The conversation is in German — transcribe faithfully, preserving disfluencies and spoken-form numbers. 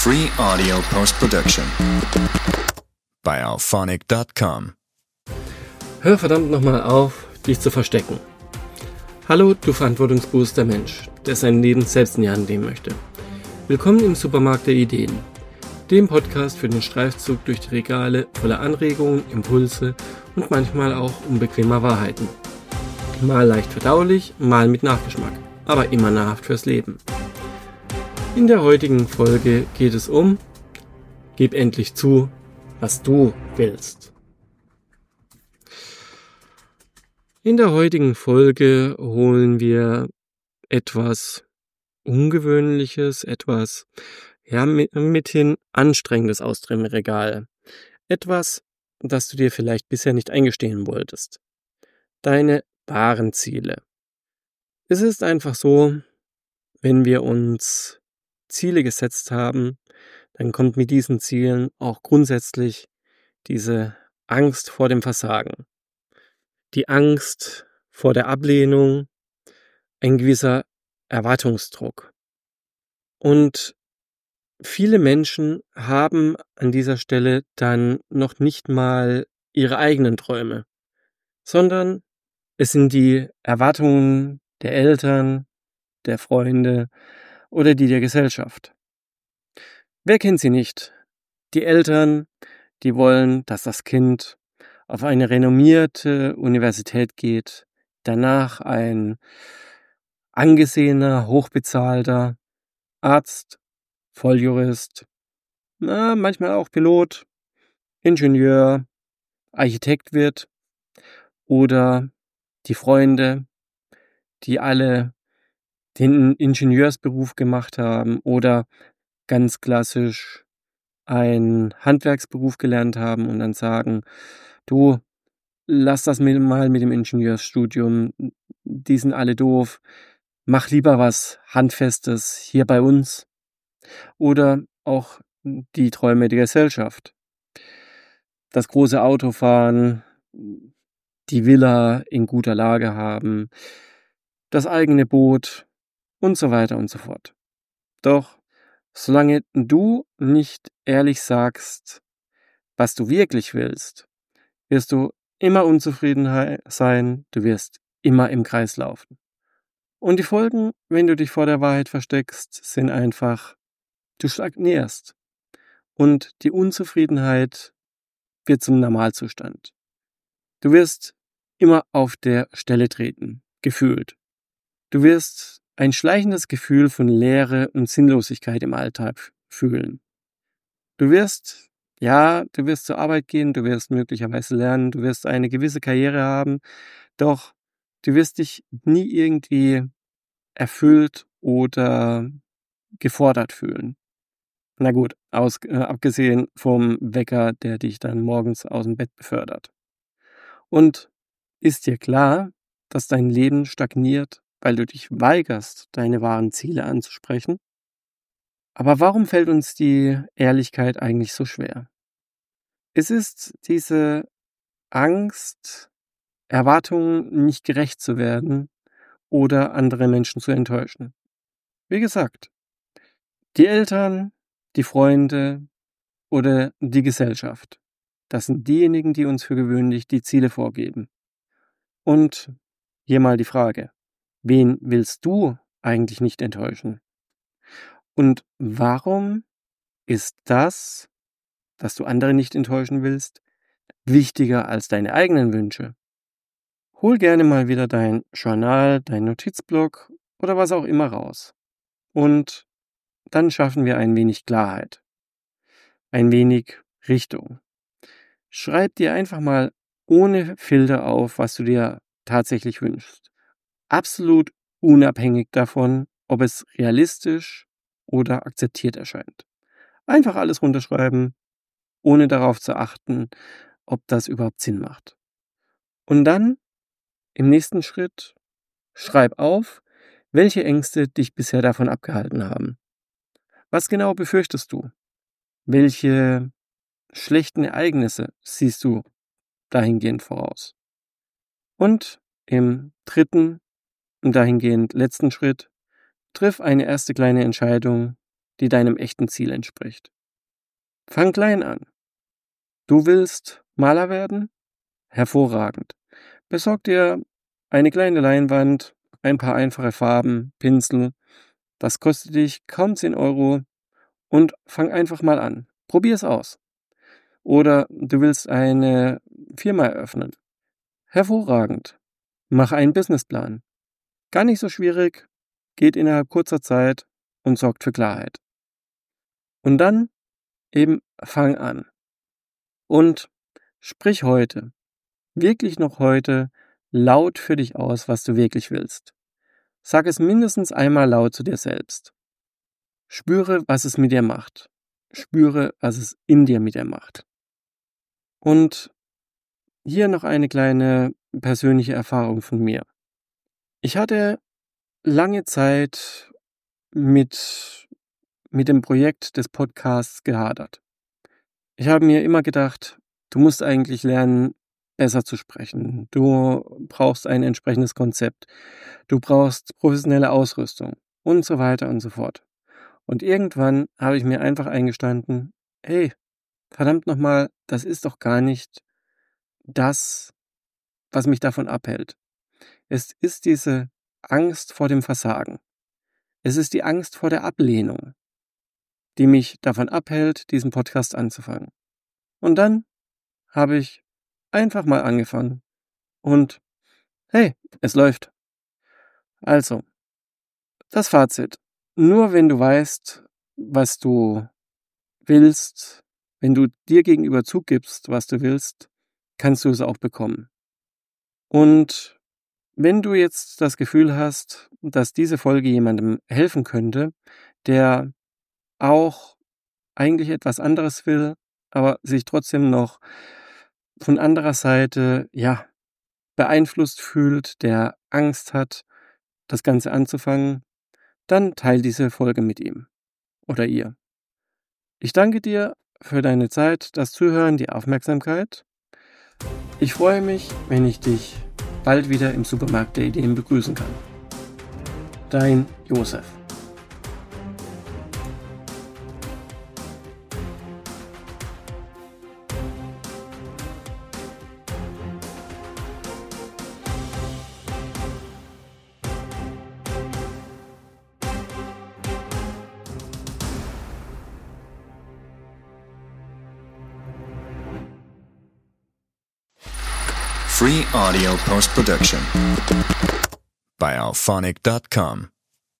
Free Audio Post-Production bei auphonic Punkt com. Hör verdammt nochmal auf, dich zu verstecken. Hallo, du verantwortungsbewusster Mensch, der sein Leben selbst in die Hand nehmen möchte. Willkommen im Supermarkt der Ideen, dem Podcast für den Streifzug durch die Regale voller Anregungen, Impulse und manchmal auch unbequemer Wahrheiten. Mal leicht verdaulich, mal mit Nachgeschmack, aber immer nahrhaft fürs Leben. In der heutigen Folge geht es um: Gib endlich zu, was du willst. In der heutigen Folge holen wir etwas Ungewöhnliches, etwas ja mithin Anstrengendes aus dem Regal. Etwas, das du dir vielleicht bisher nicht eingestehen wolltest. Deine wahren Ziele. Es ist einfach so, wenn wir uns Ziele gesetzt haben, dann kommt mit diesen Zielen auch grundsätzlich diese Angst vor dem Versagen. Die Angst vor der Ablehnung, ein gewisser Erwartungsdruck. Und viele Menschen haben an dieser Stelle dann noch nicht mal ihre eigenen Träume, sondern es sind die Erwartungen der Eltern, der Freunde oder die der Gesellschaft. Wer kennt sie nicht? Die Eltern, die wollen, dass das Kind auf eine renommierte Universität geht, danach ein angesehener, hochbezahlter Arzt, Volljurist, na, manchmal auch Pilot, Ingenieur, Architekt wird, oder die Freunde, die alle den Ingenieursberuf gemacht haben oder ganz klassisch einen Handwerksberuf gelernt haben und dann sagen: Du, lass das mal mit dem Ingenieursstudium, die sind alle doof, mach lieber was Handfestes hier bei uns. Oder auch die Träume der Gesellschaft. Das große Auto fahren, die Villa in guter Lage haben, das eigene Boot und so weiter und so fort. Doch solange du nicht ehrlich sagst, was du wirklich willst, wirst du immer unzufrieden sein, du wirst immer im Kreis laufen. Und die Folgen, wenn du dich vor der Wahrheit versteckst, sind einfach: Du stagnierst und die Unzufriedenheit wird zum Normalzustand. Du wirst immer auf der Stelle treten, gefühlt. Du wirst ein schleichendes Gefühl von Leere und Sinnlosigkeit im Alltag fühlen. Du wirst, ja, du wirst zur Arbeit gehen, du wirst möglicherweise lernen, du wirst eine gewisse Karriere haben, doch du wirst dich nie irgendwie erfüllt oder gefordert fühlen. Na gut, aus, äh, abgesehen vom Wecker, der dich dann morgens aus dem Bett befördert. Und ist dir klar, dass dein Leben stagniert, weil du dich weigerst, deine wahren Ziele anzusprechen? Aber warum fällt uns die Ehrlichkeit eigentlich so schwer? Es ist diese Angst, Erwartungen nicht gerecht zu werden oder andere Menschen zu enttäuschen. Wie gesagt, die Eltern, die Freunde oder die Gesellschaft. Das sind diejenigen, die uns für gewöhnlich die Ziele vorgeben. Und hier mal die Frage: Wen willst du eigentlich nicht enttäuschen? Und warum ist das, dass du andere nicht enttäuschen willst, wichtiger als deine eigenen Wünsche? Hol gerne mal wieder dein Journal, dein Notizblock oder was auch immer raus. Und dann schaffen wir ein wenig Klarheit, ein wenig Richtung. Schreib dir einfach mal ohne Filter auf, was du dir tatsächlich wünschst. Absolut unabhängig davon, ob es realistisch oder akzeptiert erscheint. Einfach alles runterschreiben, ohne darauf zu achten, ob das überhaupt Sinn macht. Und dann im nächsten Schritt schreib auf, welche Ängste dich bisher davon abgehalten haben. Was genau befürchtest du? Welche schlechten Ereignisse siehst du dahingehend voraus? Und im dritten und dahingehend letzten Schritt triff eine erste kleine Entscheidung, die deinem echten Ziel entspricht. Fang klein an. Du willst Maler werden? Hervorragend. Besorg dir eine kleine Leinwand, ein paar einfache Farben, Pinsel. Das kostet dich kaum zehn Euro und fang einfach mal an. Probier es aus. Oder du willst eine Firma eröffnen. Hervorragend. Mach einen Businessplan. Gar nicht so schwierig, geht innerhalb kurzer Zeit und sorgt für Klarheit. Und dann eben fang an. Und sprich heute, wirklich noch heute, laut für dich aus, was du wirklich willst. Sag es mindestens einmal laut zu dir selbst. Spüre, was es mit dir macht. Spüre, was es in dir mit dir macht. Und hier noch eine kleine persönliche Erfahrung von mir. Ich hatte lange Zeit mit, mit dem Projekt des Podcasts gehadert. Ich habe mir immer gedacht, du musst eigentlich lernen, besser zu sprechen. Du brauchst ein entsprechendes Konzept. Du brauchst professionelle Ausrüstung und so weiter und so fort. Und irgendwann habe ich mir einfach eingestanden, hey, verdammt nochmal, das ist doch gar nicht das, was mich davon abhält. Es ist diese Angst vor dem Versagen. Es ist die Angst vor der Ablehnung, die mich davon abhält, diesen Podcast anzufangen. Und dann habe ich einfach mal angefangen. Und hey, es läuft. Also, das Fazit. Nur wenn du weißt, was du willst, wenn du dir gegenüber zugibst, was du willst, kannst du es auch bekommen. Und wenn du jetzt das Gefühl hast, dass diese Folge jemandem helfen könnte, der auch eigentlich etwas anderes will, aber sich trotzdem noch von anderer Seite, ja, beeinflusst fühlt, der Angst hat, das Ganze anzufangen, dann teil diese Folge mit ihm oder ihr. Ich danke dir für deine Zeit, das Zuhören, die Aufmerksamkeit. Ich freue mich, wenn ich dich bald wieder im Supermarkt der Ideen begrüßen kann. Dein Josef. Free audio post-production by alphonic dot com.